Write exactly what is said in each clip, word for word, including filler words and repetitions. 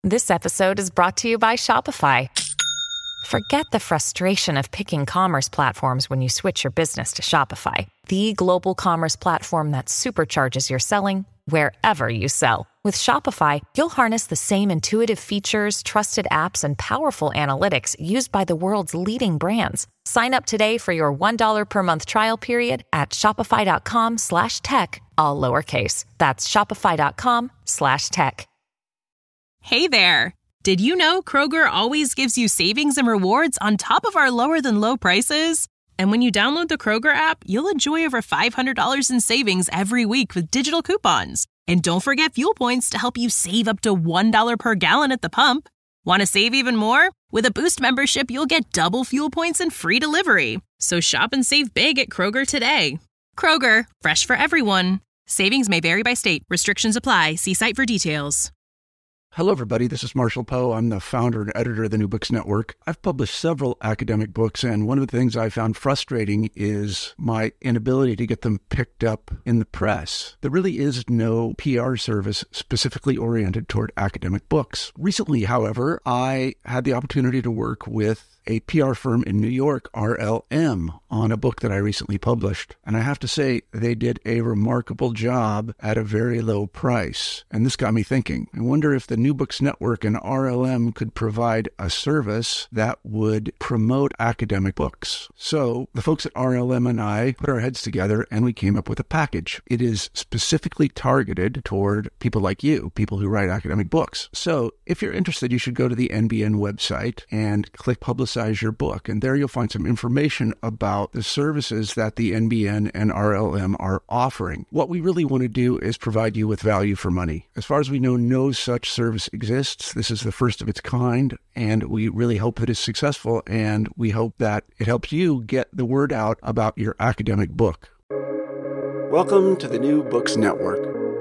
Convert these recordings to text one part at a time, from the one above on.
This episode is brought to you by Shopify. Forget the frustration of picking commerce platforms when you switch your business to Shopify, the global commerce platform that supercharges your selling wherever you sell. With Shopify, you'll harness the same intuitive features, trusted apps, and powerful analytics used by the world's leading brands. Sign up today for your one dollar per month trial period at shopify.com slash tech, all lowercase. That's shopify.com slash tech. Hey there. Did you know Kroger always gives you savings and rewards on top of our lower than low prices? And when you download the Kroger app, you'll enjoy over five hundred dollars in savings every week with digital coupons. And don't forget fuel points to help you save up to one dollar per gallon at the pump. Want to save even more? With a Boost membership, you'll get double fuel points and free delivery. So shop and save big at Kroger today. Kroger, fresh for everyone. Savings may vary by state. Restrictions apply. See site for details. Hello, everybody. This is Marshall Poe. I'm the founder and editor of the New Books Network. I've published several academic books, and one of the things I found frustrating is my inability to get them picked up in the press. There really is no P R service specifically oriented toward academic books. Recently, however, I had the opportunity to work with a P R firm in New York, R L M, on a book that I recently published. And I have to say, they did a remarkable job at a very low price. And this got me thinking. I wonder if the New Books Network and R L M could provide a service that would promote academic books. So the folks at R L M and I put our heads together and we came up with a package. It is specifically targeted toward people like you, people who write academic books. So if you're interested, you should go to the N B N website and click Publicize Your Book. And there you'll find some information about the services that the N B N and R L M are offering. What we really want to do is provide you with value for money. As far as we know, no such service exists. This is the first of its kind, and we really hope it is successful, and we hope that it helps you get the word out about your academic book. Welcome to the New Books Network.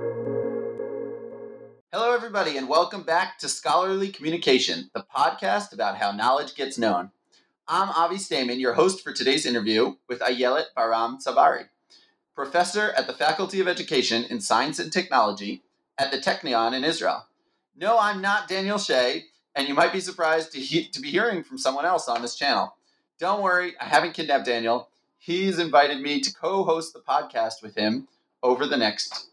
Hello, everybody, and welcome back to Scholarly Communication, the podcast about how knowledge gets known. I'm Avi Stamen, your host for today's interview with Ayelet Baram-Tzavari, professor at the Faculty of Education in Science and Technology at the Technion in Israel. No, I'm not Daniel Shea, and you might be surprised to, he- to be hearing from someone else on this channel. Don't worry, I haven't kidnapped Daniel. He's invited me to co-host the podcast with him over the next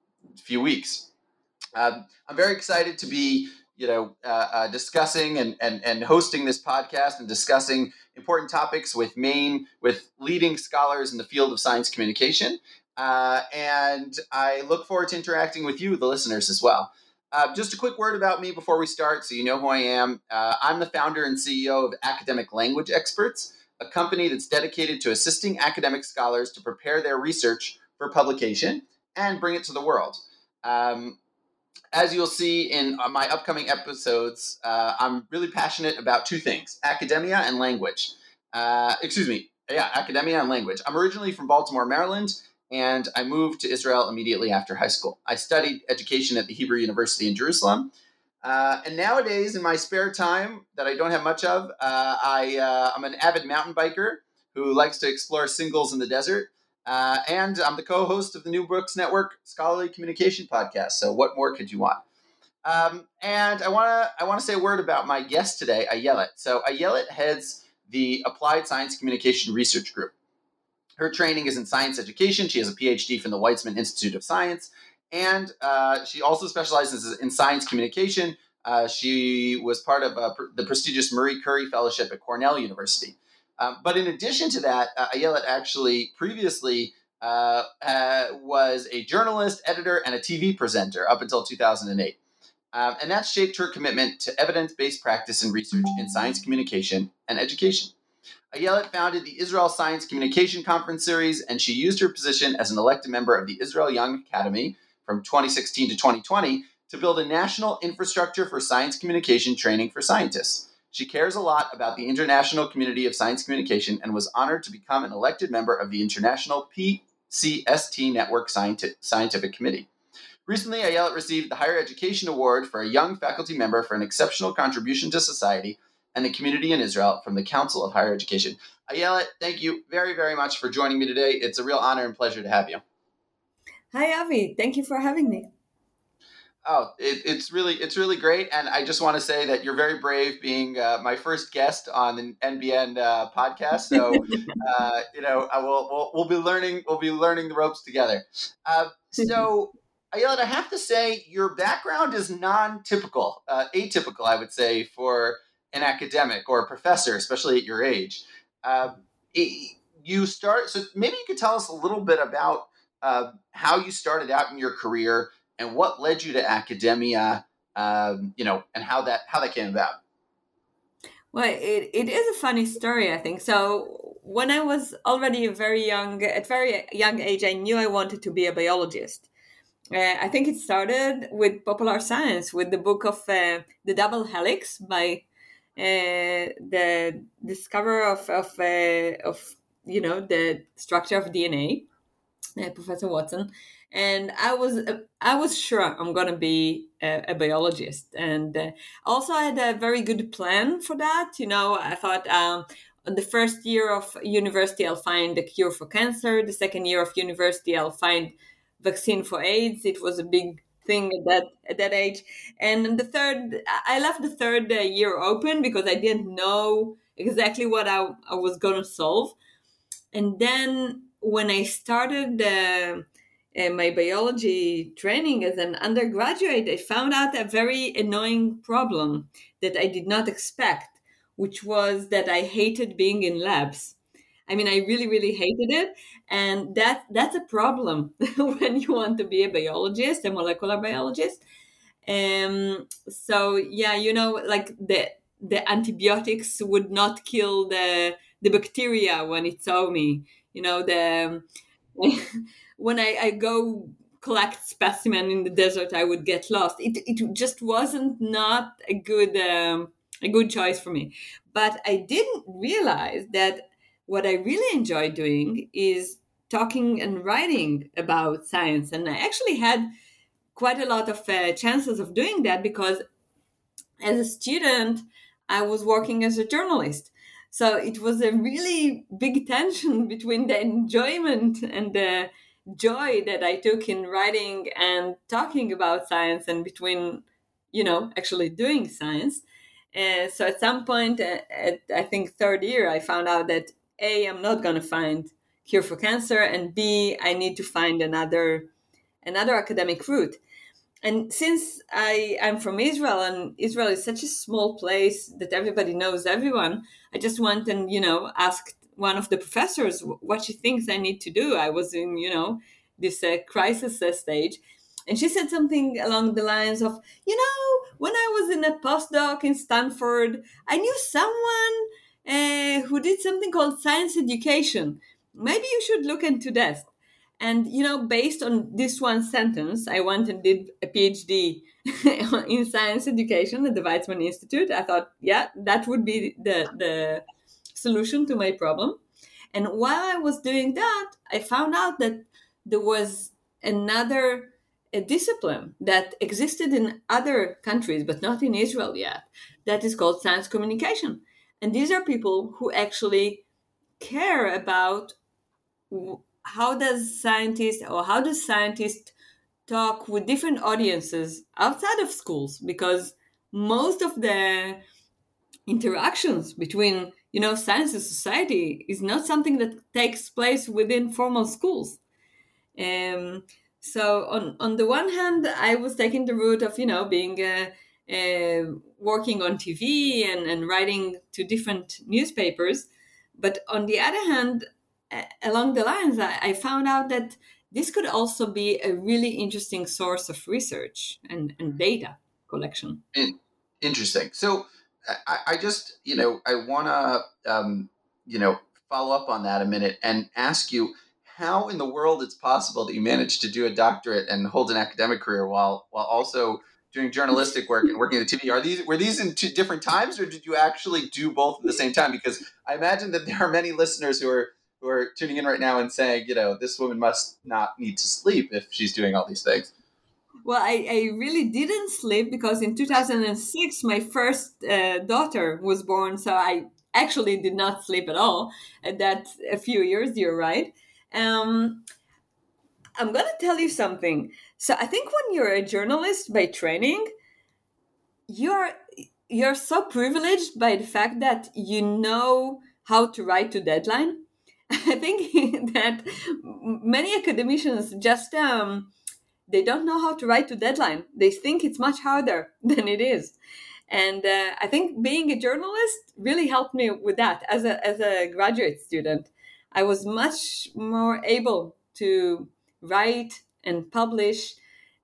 few weeks. Um, I'm very excited to be, you know, uh, uh, discussing and, and, and hosting this podcast and discussing important topics with main, with leading scholars in the field of science communication. Uh, and I look forward to interacting with you, the listeners, as well. Uh, just a quick word about me before we start, so you know who I am. Uh, I'm the founder and C E O of Academic Language Experts, a company that's dedicated to assisting academic scholars to prepare their research for publication and bring it to the world. Um, As you'll see in my upcoming episodes, uh, I'm really passionate about two things, academia and language. Uh, excuse me, yeah, academia and language. I'm originally from Baltimore, Maryland, and I moved to Israel immediately after high school. I studied education at the Hebrew University in Jerusalem. Uh, and nowadays, in my spare time that I don't have much of, uh, I, uh, I'm an avid mountain biker who likes to explore singles in the desert. Uh, and I'm the co-host of the New Books Network Scholarly Communication Podcast. So what more could you want? Um, and I want to I want to say a word about my guest today, Ayelet. So Ayelet heads the Applied Science Communication Research Group. Her training is in science education. She has a P H D from the Weizmann Institute of Science. And uh, she also specializes in science communication. Uh, she was part of uh, the prestigious Marie Curie Fellowship at Cornell University. Um, but in addition to that, uh, Ayelet actually previously uh, uh, was a journalist, editor, and a T V presenter up until two thousand eight. Um, and that shaped her commitment to evidence-based practice and research in science communication and education. Ayelet founded the Israel Science Communication Conference Series, and she used her position as an elected member of the Israel Young Academy from twenty sixteen to twenty twenty to build a national infrastructure for science communication training for scientists. She cares a lot about the international community of science communication and was honored to become an elected member of the International P C S T Network Scientific Committee. Recently, Ayelet received the Higher Education Award for a young faculty member for an exceptional contribution to society and the community in Israel from the Council of Higher Education. Ayelet, thank you very, very much for joining me today. It's a real honor and pleasure to have you. Hi, Avi. Thank you for having me. Oh, it, it's really it's really great, and I just want to say that you're very brave being uh, my first guest on the N B N uh, podcast. So, uh, you know, I will we'll, we'll be learning we'll be learning the ropes together. Uh, so, Ayelet, I have to say your background is non-typical, uh, atypical, I would say, for an academic or a professor, especially at your age. Uh, it, you start so maybe you could tell us a little bit about uh, how you started out in your career and what led you to academia, um, you know, and how that how that came about. Well, it, it is a funny story, I think. So when I was already very young, at very young age, I knew I wanted to be a biologist. Uh, I think it started with popular science, with the book of uh, The Double Helix by uh, the discoverer of of, uh, of you know the structure of D N A, uh, Professor Watson. And I was uh, I was sure I'm gonna be a, a biologist, and uh, also I had a very good plan for that. You know, I thought um, on the first year of university I'll find a cure for cancer. The second year of university I'll find vaccine for AIDS. It was a big thing at that at that age. And the third, I left the third uh, year open because I didn't know exactly what I, I was gonna solve. And then when I started uh, uh, my biology training as an undergraduate, I found out a very annoying problem that I did not expect, which was that I hated being in labs. I mean, I really, really hated it. And that that's a problem when you want to be a biologist, a molecular biologist. Um, so yeah, you know, like the the antibiotics would not kill the the bacteria when it saw me. You know, the when I, I go collect specimen in the desert, I would get lost. It it just wasn't not a good um, a good choice for me. But I didn't realize that what I really enjoy doing is talking and writing about science, and I actually had quite a lot of uh, chances of doing that because as a student, I was working as a journalist. So it was a really big tension between the enjoyment and the joy that I took in writing and talking about science and between, you know, actually doing science. Uh, so at some point, uh, at I think third year, I found out that A, I'm not going to find cure for cancer, and B, I need to find another another academic route. And since I am from Israel, and Israel is such a small place that everybody knows everyone, I just went and, you know, asked one of the professors what she thinks I need to do. I was in, you know, this uh, crisis uh, stage. And she said something along the lines of, you know, when I was in a postdoc in Stanford, I knew someone uh, who did something called science education. Maybe you should look into that. And, you know, based on this one sentence, I went and did a PhD in science education at the Weizmann Institute. I thought, yeah, that would be the, the solution to my problem. And while I was doing that, I found out that there was another a discipline that existed in other countries, but not in Israel yet, that is called science communication. And these are people who actually care about how does scientists or how does scientists talk with different audiences outside of schools, because most of the interactions between, you know, science and society is not something that takes place within formal schools. Um, so on on the one hand, I was taking the route of, you know, being uh, uh, working on T V and, and writing to different newspapers. But on the other hand, along the lines, I, I found out that this could also be a really interesting source of research and, and data collection. Interesting. So I, I just, you know, I want to, um, you know, follow up on that a minute and ask you how in the world it's possible that you managed to do a doctorate and hold an academic career while while also doing journalistic work and working at the T V. Are these were these in two different times, or did you actually do both at the same time? Because I imagine that there are many listeners who are who are tuning in right now and saying, you know, this woman must not need to sleep if she's doing all these things. Well, I, I really didn't sleep because in two thousand six, my first uh, daughter was born. So I actually did not sleep at all. And that's a few years, you're right. Um, I'm going to tell you something. So I think when you're a journalist by training, you're you're so privileged by the fact that you know how to write to deadline. I think that many academicians just um, they don't know how to write to deadline. They think it's much harder than it is. And uh, I think being a journalist really helped me with that. As a as a graduate student, I was much more able to write and publish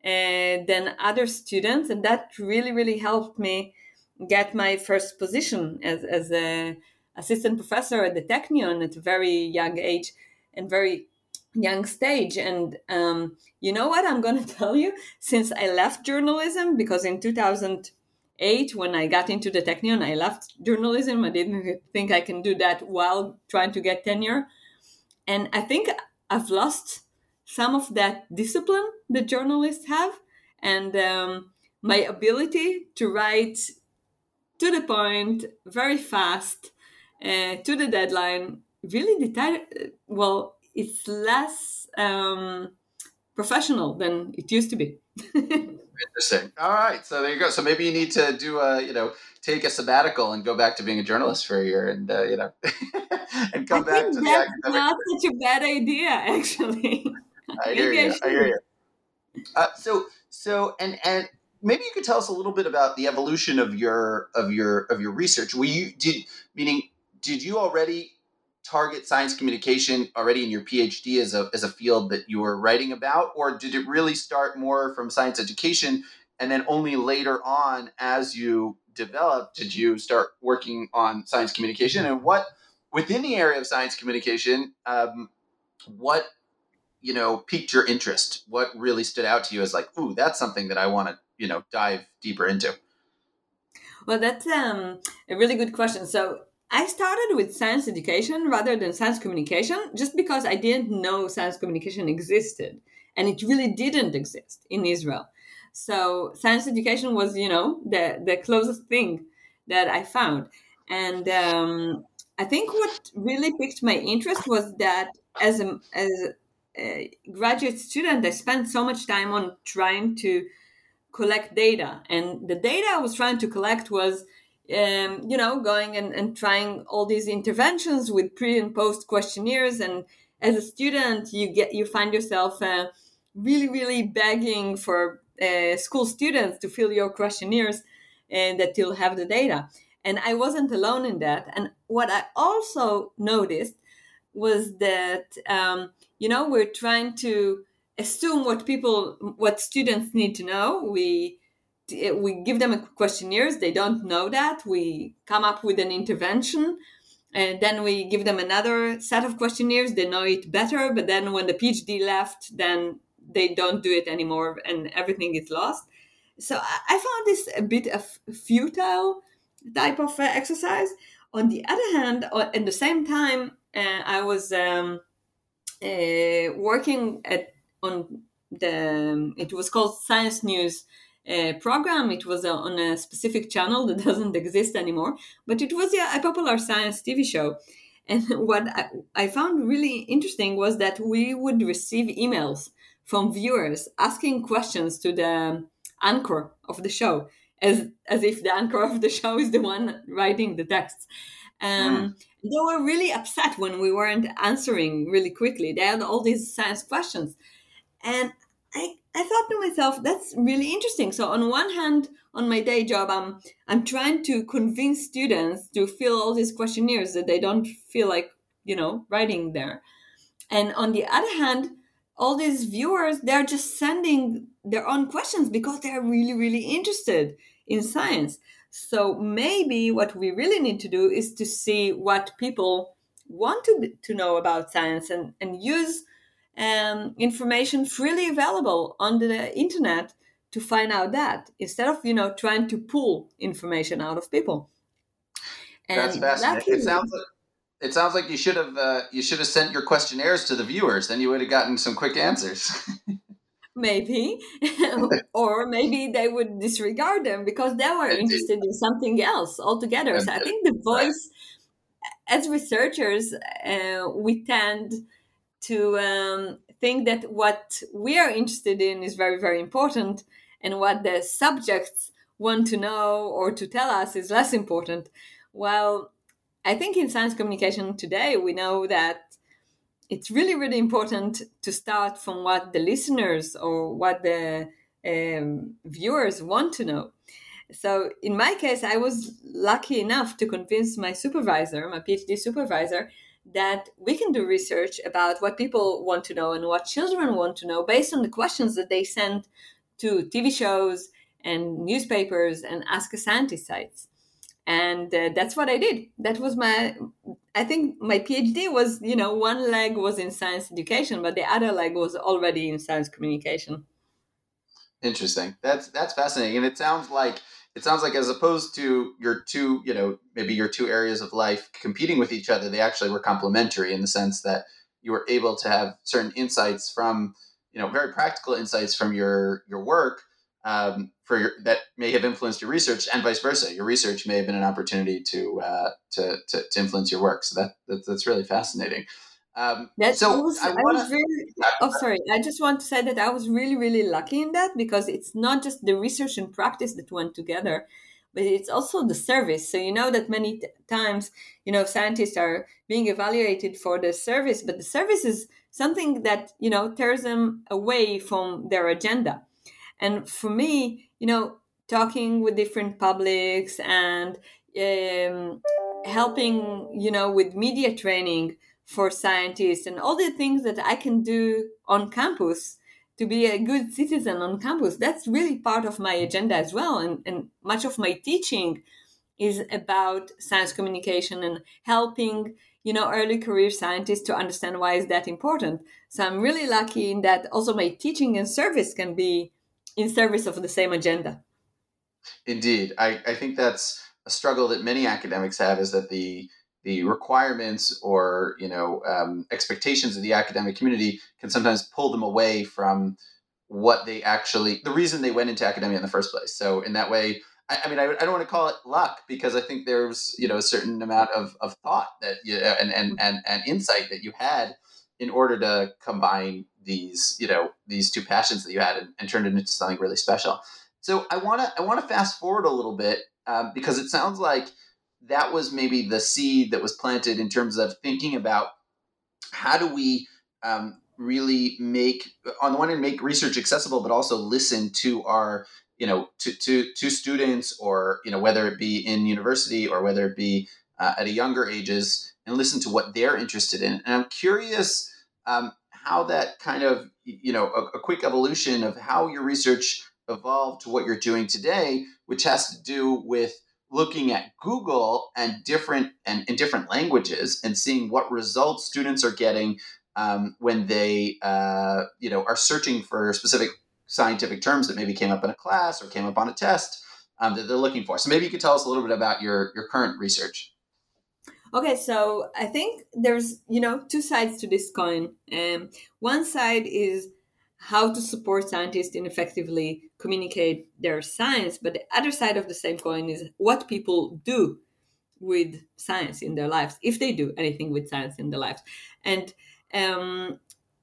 uh, than other students, and that really really helped me get my first position as as a assistant professor at the Technion at a very young age and very young stage. And um, you know what I'm going to tell you? Since I left journalism, because in two thousand eight, when I got into the Technion, I left journalism. I didn't think I can do that while trying to get tenure. And I think I've lost some of that discipline that journalists have, and um, my ability to write to the point, very fast, uh, to the deadline, really deta- well, it's less um, professional than it used to be. Interesting. All right. So there you go. So maybe you need to do a, you know, take a sabbatical and go back to being a journalist for a year and, uh, you know, and come I back think to the that's academic. not such a bad idea, actually. I hear Maybe I you. I should. hear you. Uh, so, so, and, and maybe you could tell us a little bit about the evolution of your, of your, of your research. Were you, did, meaning, did you already target science communication already in your PhD as a as a field that you were writing about, or did it really start more from science education, and then only later on, as you developed, did you start working on science communication? And what within the area of science communication, um, what you know piqued your interest? What really stood out to you as like, ooh, that's something that I want to you know dive deeper into? Well, that's um, a really good question. So I started with science education rather than science communication just because I didn't know science communication existed, and it really didn't exist in Israel. So science education was, you know, the, the closest thing that I found. And um, I think what really piqued my interest was that as a, as a graduate student, I spent so much time on trying to collect data. And the data I was trying to collect was um, you know, going and, and trying all these interventions with pre and post questionnaires. And as a student, you get you find yourself uh, really, really begging for uh, school students to fill your questionnaires and that you'll have the data. And I wasn't alone in that. And what I also noticed was that, um, you know, we're trying to assume what people, what students need to know. We we give them questionnaires. They don't know that. We come up with an intervention, and then we give them another set of questionnaires. They know it better, but then when the PhD left, then they don't do it anymore, and everything is lost. So I found this a bit of futile type of uh, exercise. On the other hand, at the same time, uh, I was um, uh, working at on the it was called Science News uh, program. It was uh, on a specific channel that doesn't exist anymore, but it was yeah, a popular science T V show. And what I, I found really interesting was that we would receive emails from viewers asking questions to the anchor of the show, as as if the anchor of the show is the one writing the texts. Um, mm. They were really upset when we weren't answering really quickly. They had all these science questions. And I, I thought to myself, that's really interesting. So on one hand, on my day job, I'm I'm trying to convince students to fill all these questionnaires that they don't feel like, you know, writing there. And on the other hand, all these viewers, they're just sending their own questions because they're really, really interested in science. So maybe what we really need to do is to see what people want to, to know about science and, and use um, information freely available on the internet to find out that, instead of, you know, trying to pull information out of people. And that's fascinating. Luckily, it sounds like it sounds like you should have uh, you should have sent your questionnaires to the viewers. Then you would have gotten some quick answers. Maybe, or maybe they would disregard them because they were interested in something else altogether. So I think the voice, as researchers, uh, we tend to um, think that what we are interested in is very, very important, and what the subjects want to know or to tell us is less important. Well, I think in science communication today, we know that it's really, really important to start from what the listeners or what the um, viewers want to know. So in my case, I was lucky enough to convince my supervisor, my PhD supervisor, that we can do research about what people want to know and what children want to know based on the questions that they send to T V shows and newspapers and Ask a Scientist sites. And uh, that's what I did. That was my, I think my PhD was, you know, one leg was in science education, but the other leg was already in science communication. Interesting. That's that's fascinating. And it sounds like it sounds like as opposed to your two, you know, maybe your two areas of life competing with each other, they actually were complementary in the sense that you were able to have certain insights from, you know, very practical insights from your your work um, for your that may have influenced your research, and vice versa. Your research may have been an opportunity to uh, to, to to influence your work. So that, that that's really fascinating. Um, That so was, I I want was to. really, oh, sorry. I just want to say that I was really, really lucky in that, because it's not just the research and practice that went together, but it's also the service. So you know that many t- times, you know, scientists are being evaluated for the service, but the service is something that, you know, tears them away from their agenda. And for me, you know, talking with different publics and um, helping, you know, with media training for scientists and all the things that I can do on campus to be a good citizen on campus, that's really part of my agenda as well. And, and much of my teaching is about science communication and helping, you know, early career scientists to understand why is that important. So I'm really lucky in that also my teaching and service can be in service of the same agenda. Indeed, I, I think that's a struggle that many academics have, is that the the requirements or you know um, expectations of the academic community can sometimes pull them away from what they actually the reason they went into academia in the first place. So in that way, I, I mean, I, I don't want to call it luck, because I think there's you know a certain amount of, of thought that you, and, and and and insight that you had in order to combine these you know these two passions that you had and, and turn it into something really special. So I want to I want to fast forward a little bit um, because it sounds like that was maybe the seed that was planted in terms of thinking about how do we um, really make, on the one hand, make research accessible, but also listen to our, you know, to, to, to students, or, you know, whether it be in university or whether it be uh, at a younger ages, and listen to what they're interested in. And I'm curious um, how that kind of, you know, a, a quick evolution of how your research evolved to what you're doing today, which has to do with looking at Google and different and in different languages and seeing what results students are getting um, when they uh, you know are searching for specific scientific terms that maybe came up in a class or came up on a test um, that they're looking for. So maybe you could tell us a little bit about your your current research. Okay, so I think there's you know two sides to this coin. Um, one side is how to support scientists in effectively communicate their science. But the other side of the same coin is what people do with science in their lives, if they do anything with science in their lives. And um,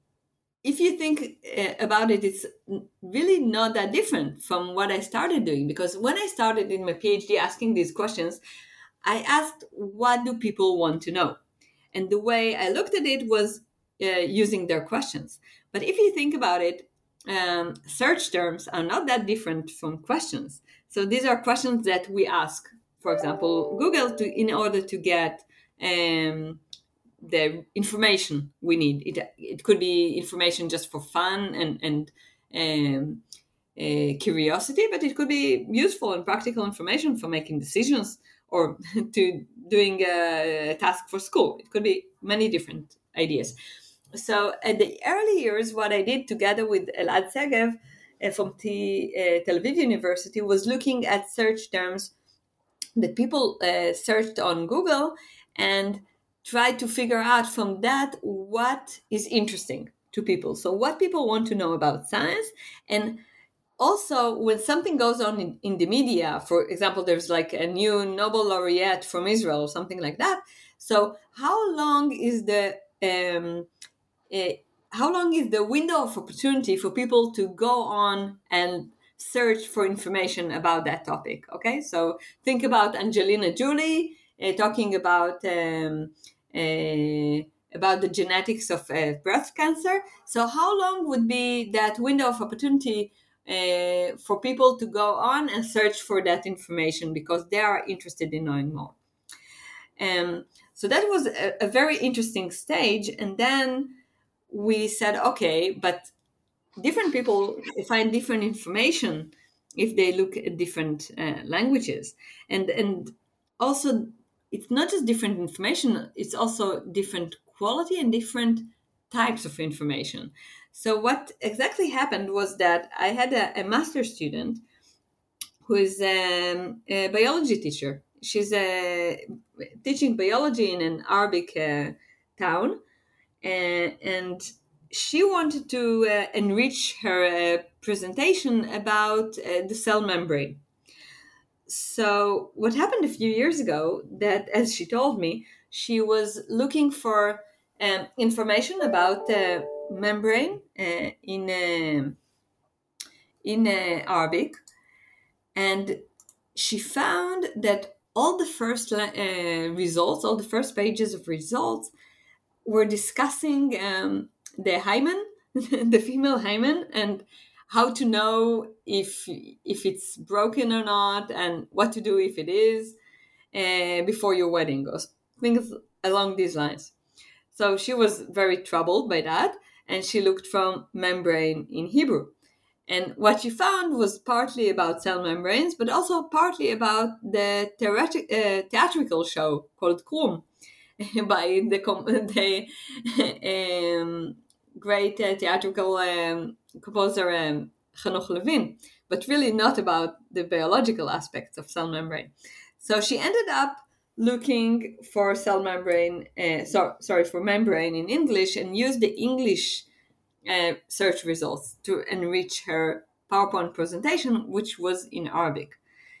if you think uh, about it, it's really not that different from what I started doing. Because when I started in my PhD asking these questions, I asked, what do people want to know? And the way I looked at it was uh, using their questions. But if you think about it, um, search terms are not that different from questions. So these are questions that we ask, for example, Google, to in order to get um, the information we need. It, it could be information just for fun and, and um, uh, curiosity, but it could be useful and practical information for making decisions or to doing a task for school. It could be many different ideas. So at the early years, what I did together with Elad Segev uh, from T, uh, Tel Aviv University was looking at search terms that people uh, searched on Google and tried to figure out from that what is interesting to people. So what people want to know about science. And also, when something goes on in, in the media, for example, there's like a new Nobel laureate from Israel or something like that. So how long is the, um, uh, how long is the window of opportunity for people to go on and search for information about that topic? Okay, so think about Angelina Jolie uh, talking about um, uh, about the genetics of uh, breast cancer. So how long would be that window of opportunity uh, for people to go on and search for that information because they are interested in knowing more? Um, so that was a, a very interesting stage. And then we said, okay, but different people find different information if they look at different uh, languages. And, and also, it's not just different information, it's also different quality and different types of information. So what exactly happened was that I had a, a master's student who is um, a biology teacher. She's uh, teaching biology in an Arabic uh, town, uh, and she wanted to uh, enrich her uh, presentation about uh, the cell membrane. So what happened a few years ago, that, as she told me, she was looking for um, information about the membrane uh, in uh, in uh, Arabic, and she found that all the first uh, results, all the first pages of results, were discussing um, the hymen, the female hymen, and how to know if if it's broken or not, and what to do if it is uh, before your wedding, or things along these lines. So she was very troubled by that, and she looked from membrane in Hebrew. And what she found was partly about cell membranes, but also partly about the theatric, uh, theatrical show called Krum by the, the um, great uh, theatrical um, composer um, Hanoch Levin, but really not about the biological aspects of cell membrane. So she ended up looking for cell membrane, uh, so, sorry, for membrane in English, and used the English uh, search results to enrich her PowerPoint presentation, which was in Arabic.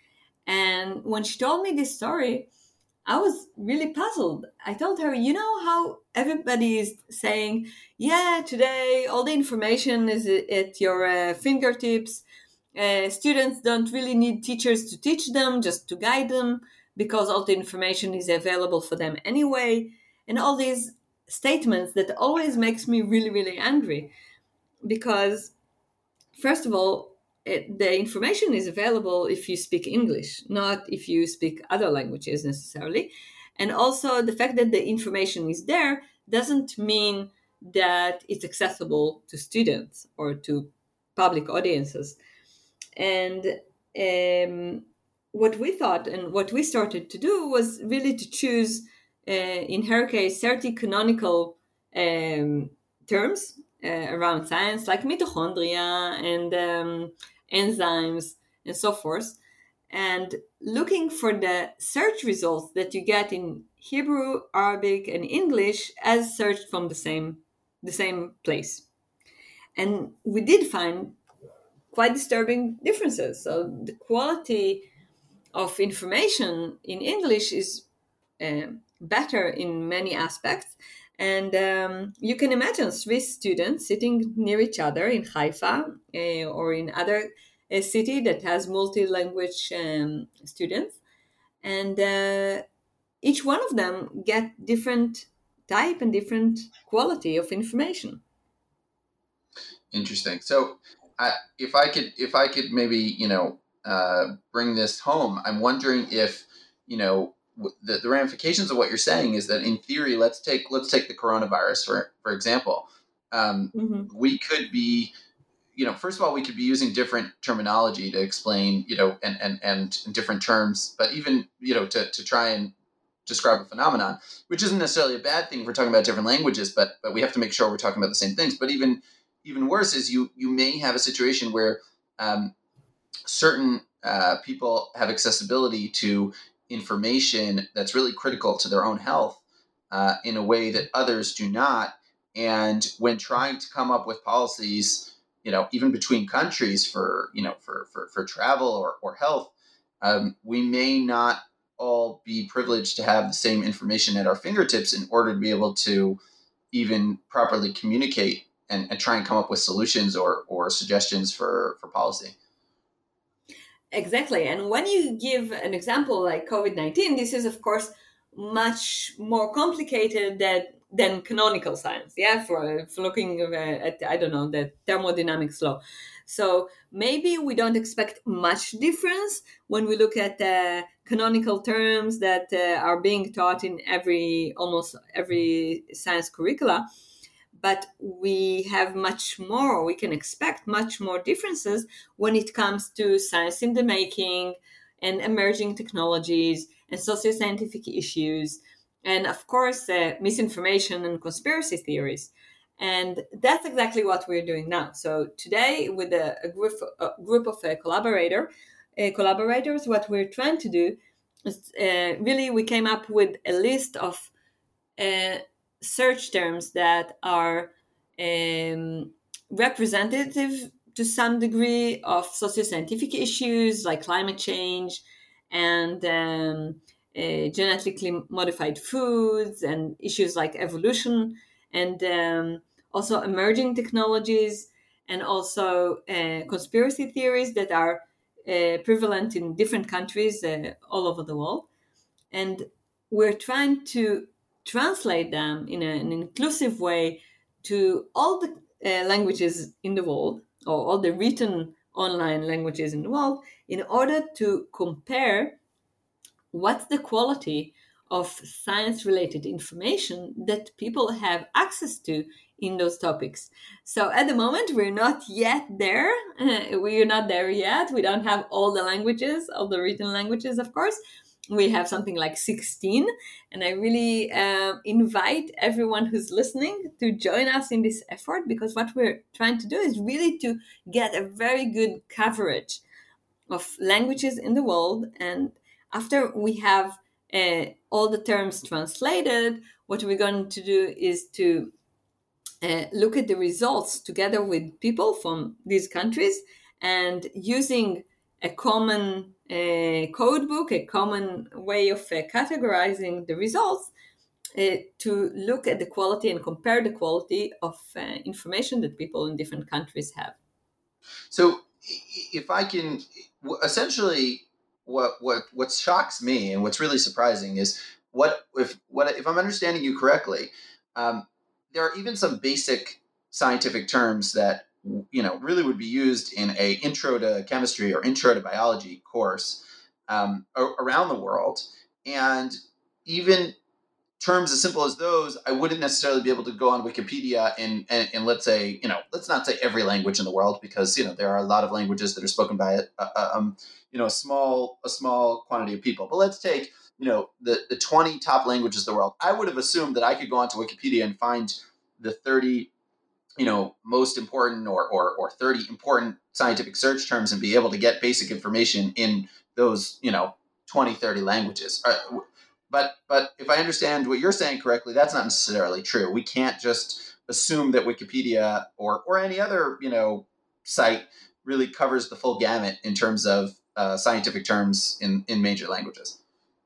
And when she told me this story, I was really puzzled. I told her, you know how everybody is saying, yeah, today all the information is at your uh, fingertips. Uh, students don't really need teachers to teach them, just to guide them, because all the information is available for them anyway. And all these statements that always makes me really, really angry. Because, first of all, it, the information is available if you speak English, not if you speak other languages necessarily. And also the fact that the information is there doesn't mean that it's accessible to students or to public audiences. And um, what we thought and what we started to do was really to choose, uh, in her case, thirty canonical um, terms uh, around science, like mitochondria and um, enzymes and so forth, and looking for the search results that you get in Hebrew, Arabic, and English as searched from the same the same place. And we did find quite disturbing differences. So the quality of information in English is uh, better in many aspects. And um, you can imagine Swiss students sitting near each other in Haifa uh, or in other a city that has multi-language um, students, and uh, each one of them get different type and different quality of information. Interesting. So, I, if I could, if I could maybe, you know, uh, bring this home, I'm wondering if, you know, the, the ramifications of what you're saying is that in theory, let's take let's take the coronavirus for for example. Um, mm-hmm. We could be. You know, first of all, we could be using different terminology to explain, you know, and and and different terms, but even, you know, to, to try and describe a phenomenon, which isn't necessarily a bad thing if we're talking about different languages, but but we have to make sure we're talking about the same things. But even even worse is you you may have a situation where um, certain uh, people have accessibility to information that's really critical to their own health uh, in a way that others do not. And when trying to come up with policies, you know, even between countries for, you know, for, for, for travel or, or health, um, we may not all be privileged to have the same information at our fingertips in order to be able to even properly communicate and, and try and come up with solutions or, or suggestions for, for policy. Exactly. And when you give an example like COVID nineteen, this is, of course, much more complicated than, than canonical science. Yeah, for, for looking at, I don't know, the thermodynamics law. So maybe we don't expect much difference when we look at the canonical terms that uh, are being taught in every, almost every science curricula. But we have much more, we can expect much more differences when it comes to science in the making and emerging technologies and socio-scientific issues. And of course, uh, misinformation and conspiracy theories. And that's exactly what we're doing now. So today, with a, a group, a group of uh, collaborator, uh, collaborators, what we're trying to do is uh, really we came up with a list of uh, search terms that are um, representative to some degree of socio-scientific issues like climate change and um, uh, genetically modified foods and issues like evolution and um, also emerging technologies and also uh, conspiracy theories that are uh, prevalent in different countries uh, all over the world. And we're trying to translate them in a, an inclusive way to all the uh, languages in the world, or all the written online languages in the world, in order to compare what's the quality of science-related information that people have access to in those topics. So at the moment, we're not yet there. Uh, we're not there yet. We don't have all the languages, all the written languages, of course. We have something like sixteen, and I really uh, invite everyone who's listening to join us in this effort, because what we're trying to do is really to get a very good coverage of languages in the world. And after we have uh, all the terms translated, what we're going to do is to uh, look at the results together with people from these countries and using a common uh, code book, a common way of uh, categorizing the results uh, to look at the quality and compare the quality of uh, information that people in different countries have. So if I can, essentially what, what, what shocks me and what's really surprising is what, if, what, if I'm understanding you correctly, um, there are even some basic scientific terms that you know, really would be used in a intro to chemistry or intro to biology course um, around the world. And even terms as simple as those, I wouldn't necessarily be able to go on Wikipedia and, and, and let's say, you know, let's not say every language in the world, because, you know, there are a lot of languages that are spoken by, uh, um, you know, a small, a small quantity of people. But let's take, you know, the, the twenty top languages of the world. I would have assumed that I could go onto Wikipedia and find the thirty you know, most important or, or, or thirty important scientific search terms and be able to get basic information in those, you know, twenty, thirty languages. But, but if I understand what you're saying correctly, that's not necessarily true. We can't just assume that Wikipedia or, or any other, you know, site really covers the full gamut in terms of uh, scientific terms in, in major languages.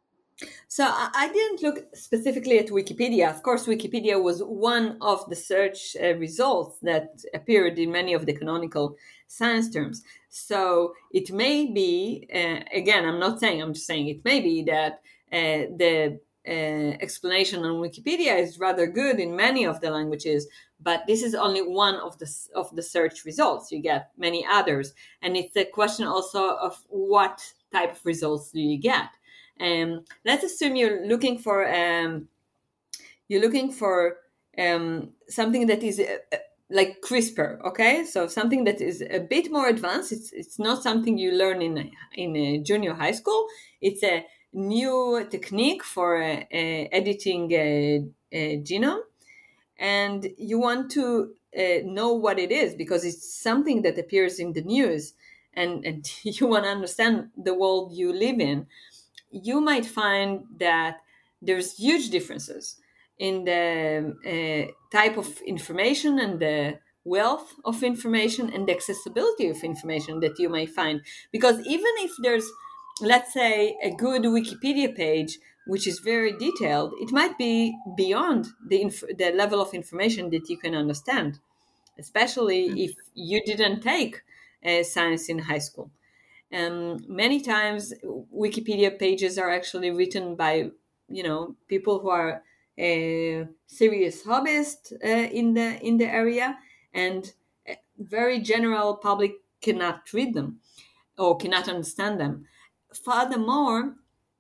So I didn't look specifically at Wikipedia. Of course, Wikipedia was one of the search uh, results that appeared in many of the canonical science terms. So it may be, uh, again, I'm not saying, I'm just saying it may be that uh, the uh, explanation on Wikipedia is rather good in many of the languages, but this is only one of the of the search results. You get many others. And it's a question also of what type of results do you get. Um, let's assume you're looking for um, you're looking for um, something that is uh, like CRISPR, okay? So something that is a bit more advanced. It's it's not something you learn in in a junior high school. It's a new technique for uh, uh, editing a, a genome, and you want to uh, know what it is because it's something that appears in the news, and and you want to understand the world you live in. You might find that there's huge differences in the uh, type of information and the wealth of information and the accessibility of information that you may find. Because even if there's, let's say, a good Wikipedia page, which is very detailed, it might be beyond the, inf- the level of information that you can understand. especially if you didn't take uh, science in high school. Um, many times, Wikipedia pages are actually written by, you know, people who are uh, serious hobbyists uh, in the in the area, and very general public cannot read them or cannot understand them. Furthermore,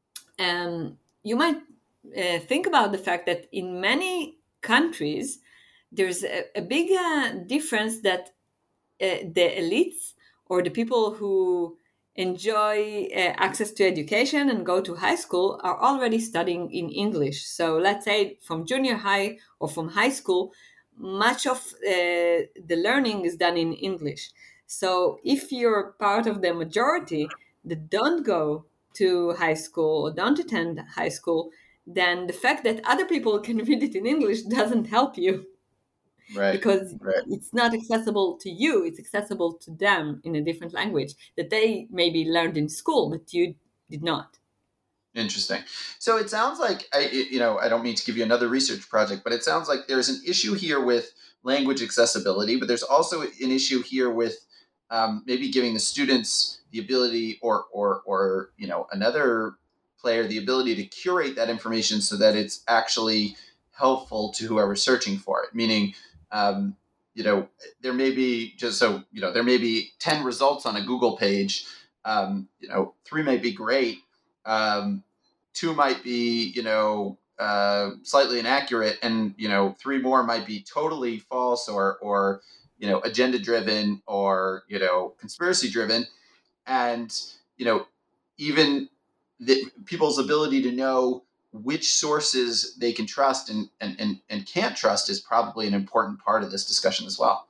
um, you might uh, think about the fact that in many countries, there's a, a big uh, difference that uh, the elites or the people who enjoy uh, access to education and go to high school are already studying in English. So let's say from junior high or from high school, much of uh, the learning is done in English. So if you're part of the majority that don't go to high school or don't attend high school, then the fact that other people can read it in English doesn't help you. Right. Because right. it's not accessible to you, it's accessible to them in a different language that they maybe learned in school, but you did not. Interesting. So it sounds like, I, you know, I don't mean to give you another research project, but it sounds like there's an issue here with language accessibility, but there's also an issue here with um, maybe giving the students the ability or, or, or, you know, another player, the ability to curate that information so that it's actually helpful to whoever's searching for it. Meaning, um, you know, there may be just so, you know, there may be ten results on a Google page. Um, you know, three may be great. Um, two might be, you know, uh, slightly inaccurate, and, you know, three more might be totally false or, or, you know, agenda driven or, you know, conspiracy driven. And, you know, even the, people's ability to know which sources they can trust and, and, and, and can't trust is probably an important part of this discussion as well.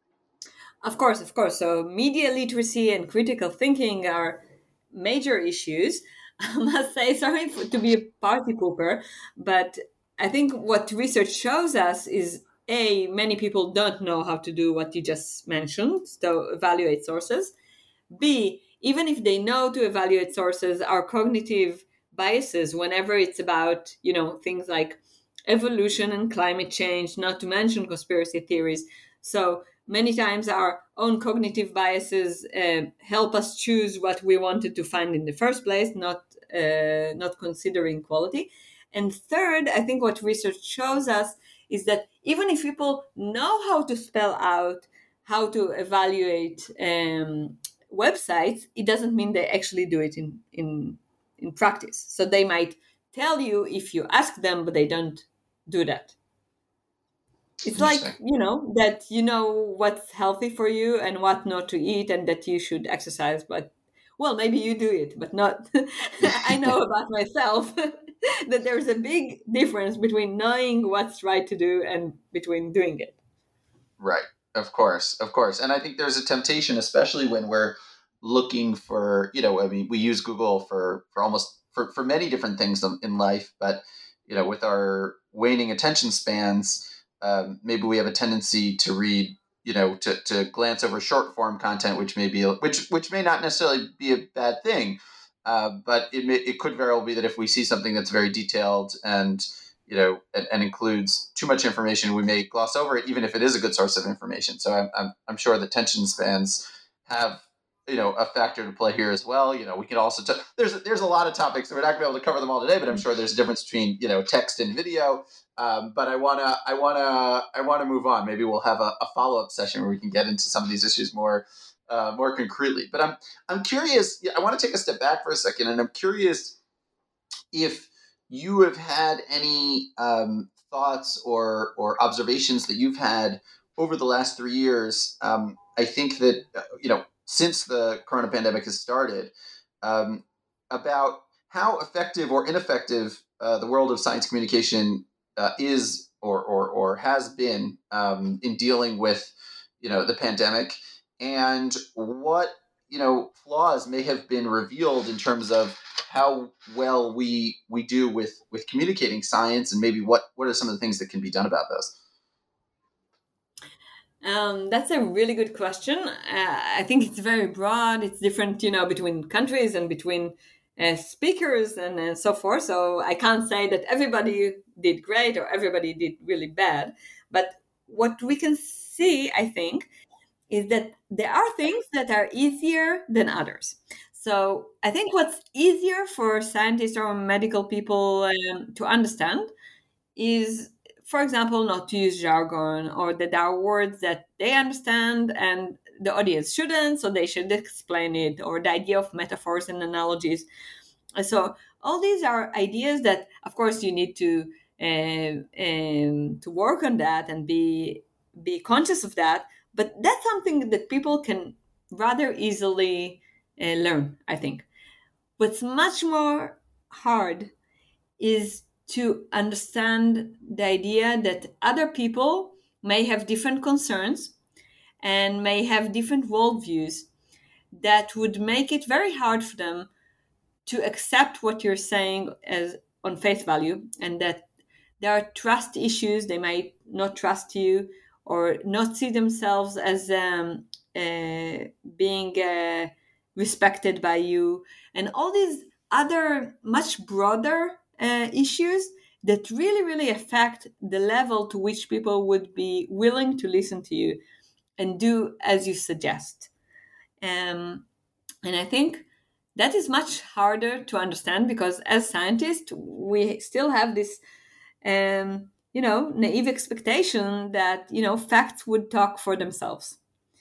Of course, of course. So media literacy and critical thinking are major issues. I must say, sorry for, to be a party pooper, but I think what research shows us is, A, many people don't know how to do what you just mentioned, so evaluate sources. B, even if they know to evaluate sources, our cognitive biases, whenever it's about, you know, things like evolution and climate change, not to mention conspiracy theories. So many times our own cognitive biases uh, help us choose what we wanted to find in the first place, not uh, not considering quality. And third, I think what research shows us is that even if people know how to spell out how to evaluate um, websites, it doesn't mean they actually do it in, in, in practice. So they might tell you if you ask them, but they don't do that. It's like, you know, that you know what's healthy for you and what not to eat and that you should exercise, but, well, maybe you do it, but not. I know about myself that there's a big difference between knowing what's right to do and between doing it. Right. Of course. Of course. And I think there's a temptation, especially when we're looking for, you know, I mean, we use Google for, for almost for, for many different things in life, but, you know, with our waning attention spans, um, maybe we have a tendency to read, you know, to, to glance over short form content, which may be, which, which may not necessarily be a bad thing. Uh, but it may, it could very well be that if we see something that's very detailed and, you know, and, and includes too much information, we may gloss over it, even if it is a good source of information. So I'm, I'm, I'm sure the attention spans have, you know, a factor to play here as well. You know, we can also, t- there's, there's a lot of topics, so we're not gonna be able to cover them all today, but I'm sure there's a difference between, you know, text and video. Um, but I wanna, I wanna, I wanna move on. Maybe we'll have a, a follow-up session where we can get into some of these issues more, uh, more concretely. But I'm, I'm curious. I want to take a step back for a second, and I'm curious if you have had any um, thoughts or or observations that you've had over the last three years. Um, I think that, uh, you know, since the corona pandemic has started, um, about how effective or ineffective uh, the world of science communication uh, is or, or or has been um, in dealing with, you know, the pandemic, and what, you know, flaws may have been revealed in terms of how well we we do with with communicating science, and maybe what what are some of the things that can be done about those? Um, that's a really good question. Uh, I think it's very broad. It's different, you know, between countries and between uh, speakers and, and so forth. So I can't say that everybody did great or everybody did really bad. But what we can see, I think, is that there are things that are easier than others. So I think what's easier for scientists or medical people um, to understand is, for example, not to use jargon, or that there are words that they understand and the audience shouldn't, so they should explain it, or the idea of metaphors and analogies. So all these are ideas that, of course, you need to uh, um, to work on that and be be conscious of that. But that's something that people can rather easily uh, learn, I think. What's much more hard is to understand the idea that other people may have different concerns and may have different worldviews that would make it very hard for them to accept what you're saying as on face value, and that there are trust issues. They might not trust you or not see themselves as um, uh, being uh, respected by you, and all these other much broader uh, issues that really, really affect the level to which people would be willing to listen to you and do as you suggest. Um, and I think that is much harder to understand, because as scientists, we still have this, um, you know, naive expectation that, you know, facts would talk for themselves.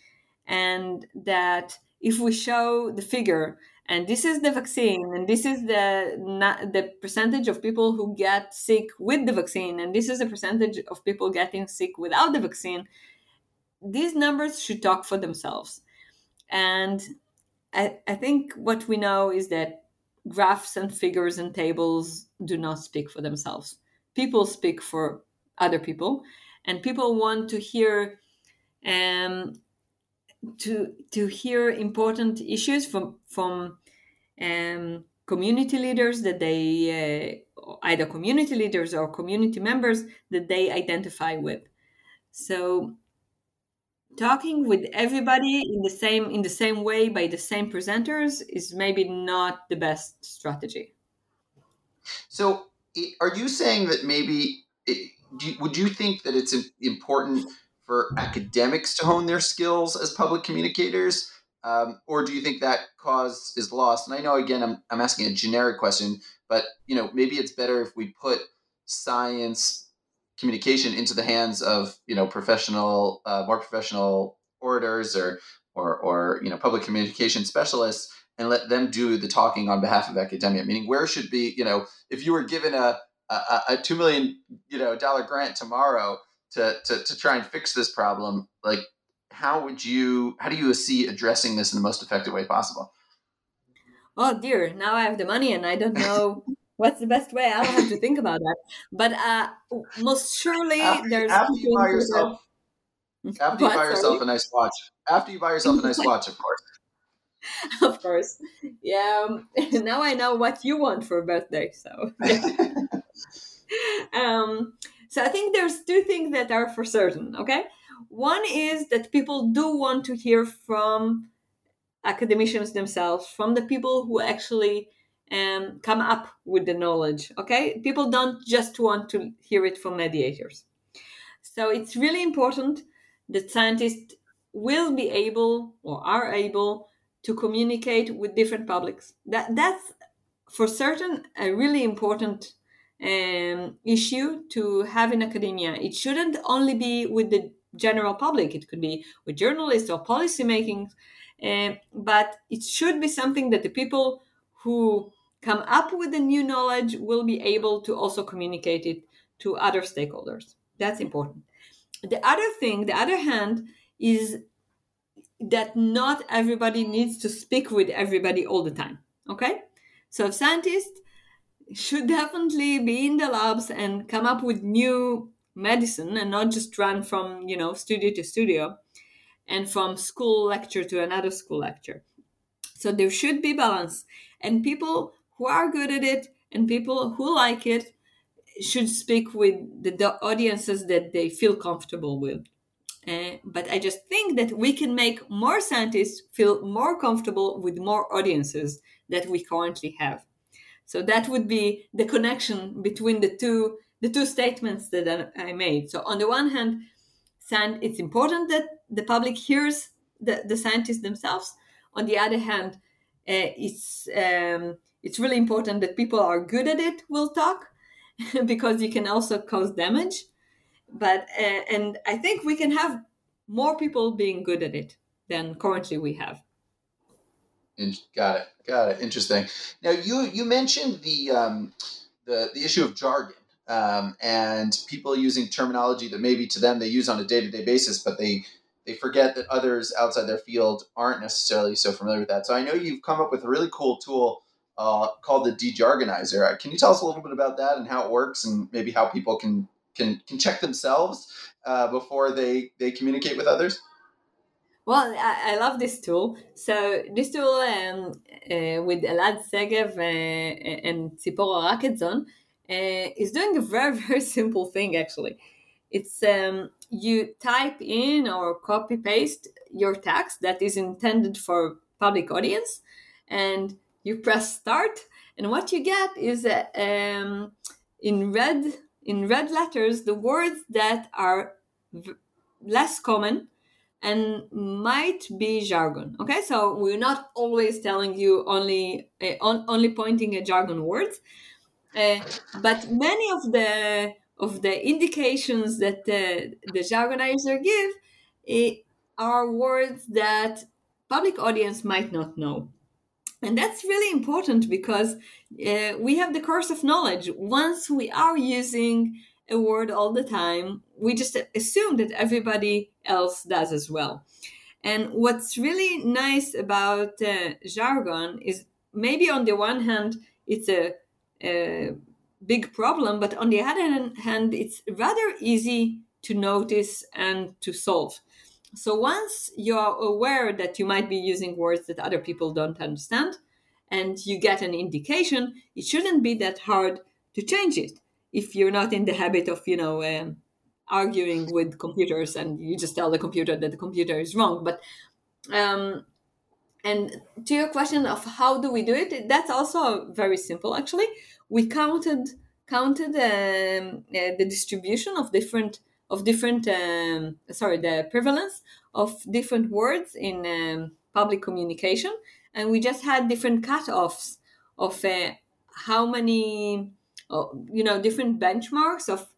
And that if we show the figure, and this is the vaccine, and this is the the percentage of people who get sick with the vaccine, and this is the percentage of people getting sick without the vaccine, these numbers should talk for themselves. And I, I think what we know is that graphs and figures and tables do not speak for themselves. People speak for other people, and people want to hear um, to to hear important issues from from um, community leaders that they uh, either community leaders or community members that they identify with. So talking with everybody in the same in the same way by the same presenters is maybe not the best strategy. So, are you saying that maybe it, do you, would you think that it's important for academics to hone their skills as public communicators, um, or do you think that cause is lost? And I know, again, I'm I'm asking a generic question, but you know, maybe it's better if we put science communication into the hands of, you know, professional, uh, more professional orators or, or, or, you know, public communication specialists, and let them do the talking on behalf of academia. Meaning, where should be, you know, if you were given a, a, a two million, you know, dollar grant tomorrow to, to, to try and fix this problem, like, how would you, how do you see addressing this in the most effective way possible? Oh dear, now I have the money and I don't know what's the best way. I'll have to think about that. But uh, most surely after, there's after you buy yourself after you what, buy yourself sorry? a nice watch. After you buy yourself a nice watch, of course. Of course, yeah. Um, now I know what you want for a birthday. So, yeah. um, so I think there's two things that are for certain. Okay, one is that people do want to hear from academicians themselves, from the people who actually um, come up with the knowledge. Okay, people don't just want to hear it from mediators. So it's really important that scientists will be able or are able to communicate with different publics. That that's for certain a really important um, issue to have in academia. It shouldn't only be with the general public. It could be with journalists or policymaking. Uh, but it should be something that the people who come up with the new knowledge will be able to also communicate it to other stakeholders. That's important. The other thing, the other hand, is that not everybody needs to speak with everybody all the time. Okay? So scientists should definitely be in the labs and come up with new medicine and not just run from, you know, studio to studio and from school lecture to another school lecture. So there should be balance. And people who are good at it and people who like it should speak with the, the audiences that they feel comfortable with. Uh, but I just think that we can make more scientists feel more comfortable with more audiences that we currently have. So that would be the connection between the two the two statements that I made. So on the one hand, and it's important that the public hears the, the scientists themselves. On the other hand, uh, it's um, it's really important that people are good at it will talk, because you can also cause damage. But uh, and I think we can have more people being good at it than currently we have. Got it. Got it. Interesting. Now, you you mentioned the um, the the issue of jargon um, and people using terminology that maybe to them they use on a day to day basis, but they they forget that others outside their field aren't necessarily so familiar with that. So I know you've come up with a really cool tool uh, called the Dejargonizer. Can you tell us a little bit about that and how it works, and maybe how people can can can check themselves uh, before they they communicate with others? Well, I, I love this tool. So this tool um, uh, with Elad Segev uh, and Tzipora Rakedzon uh, is doing a very, very simple thing, actually. It's um, you type in or copy paste your text that is intended for public audience, and you press start, and what you get is uh, um, in red in red letters the words that are v- less common and might be jargon. Okay, so we're not always telling you only uh, on, only pointing at jargon words, uh, but many of the of the indications that the, the jargonizer give uh, are words that public audience might not know. And that's really important because uh, we have the curse of knowledge. Once we are using a word all the time, we just assume that everybody else does as well. And what's really nice about uh, jargon is maybe on the one hand, it's a, a big problem, but on the other hand, it's rather easy to notice and to solve. So once you're aware that you might be using words that other people don't understand, and you get an indication, it shouldn't be that hard to change it if you're not in the habit of, you know, um, arguing with computers and you just tell the computer that the computer is wrong. But um, and to your question of how do we do it, that's also very simple. Actually, we counted counted um, uh, the distribution of different of different um, sorry the prevalence of different words in um, public communication, and we just had different cutoffs of uh, how many uh, you know different benchmarks of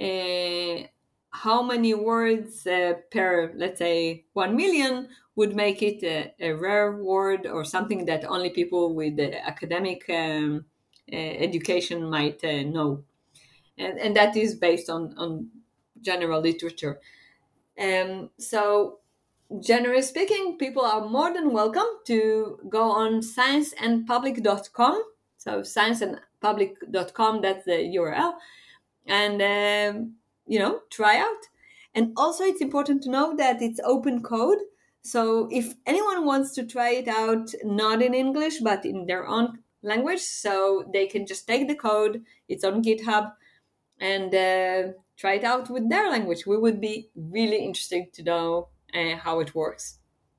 uh, how many words uh, per, let's say, one million would make it a, a rare word or something that only people with uh, academic um, uh, education might uh, know. And, and that is based on, on general literature. Um, so, generally speaking, people are more than welcome to go on science and public dot com. So, science and public dot com, that's the U R L. And um, you know, try out. And also it's important to know that it's open code. So if anyone wants to try it out, not in English, but in their own language, so they can just take the code, it's on GitHub, and uh, try it out with their language. We would be really interested to know uh, how it works.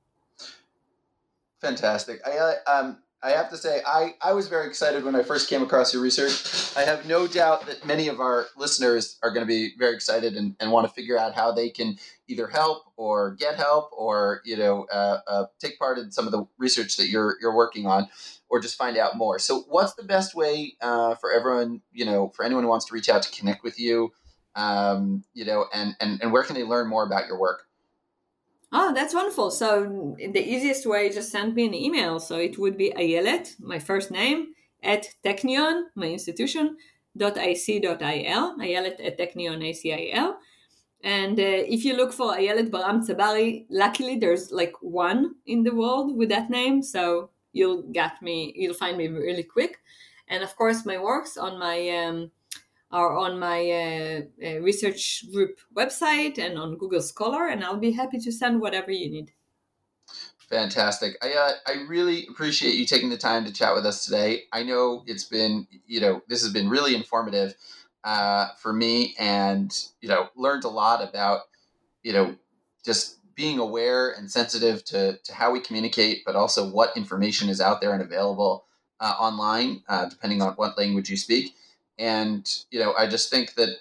Fantastic. I uh, um I have to say, I, I was very excited when I first came across your research. I have no doubt that many of our listeners are going to be very excited and, and want to figure out how they can either help or get help or, you know, uh, uh, take part in some of the research that you're you're working on, or just find out more. So what's the best way uh, for everyone, you know, for anyone who wants to reach out to connect with you, um, you know, and, and, and where can they learn more about your work? Oh, that's wonderful. So the easiest way, just send me an email. So it would be Ayelet, my first name, at Technion, my institution, dot I C dot I L, Ayelet at Technion, A C I L. And uh, if you look for Ayelet Baram Tzabari, luckily there's like one in the world with that name. So you'll get me, you'll find me really quick. And of course, my works on my... Um, are on my uh, uh, research group website and on Google Scholar, and I'll be happy to send whatever you need. Fantastic. I uh, I really appreciate you taking the time to chat with us today. I know it's been, you know, this has been really informative uh, for me, and, you know, learned a lot about, you know, just being aware and sensitive to, to how we communicate, but also what information is out there and available uh, online, uh, depending on what language you speak. And, you know, I just think that,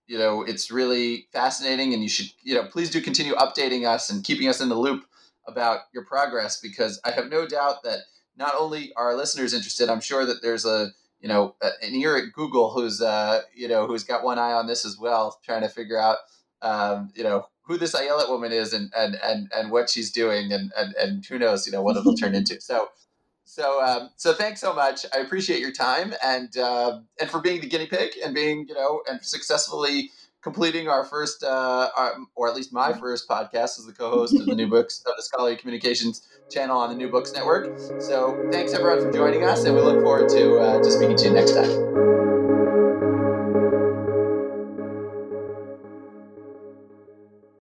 you know, it's really fascinating, and you should, you know, please do continue updating us and keeping us in the loop about your progress, because I have no doubt that not only are our listeners interested, I'm sure that there's a, you know, an ear at Google who's, uh, you know, who's got one eye on this as well, trying to figure out, um, you know, who this Ayelet woman is and, and, and, and what she's doing, and, and, and who knows, you know, what it'll turn into. So, so, um, so thanks so much. I appreciate your time, and, uh, and for being the guinea pig and being, you know, and successfully completing our first, uh, our, or at least my first podcast as the co-host of the New Books, of the Scholarly Communications channel on the New Books Network. So thanks everyone for joining us, and we look forward to, uh, to speaking to you next time.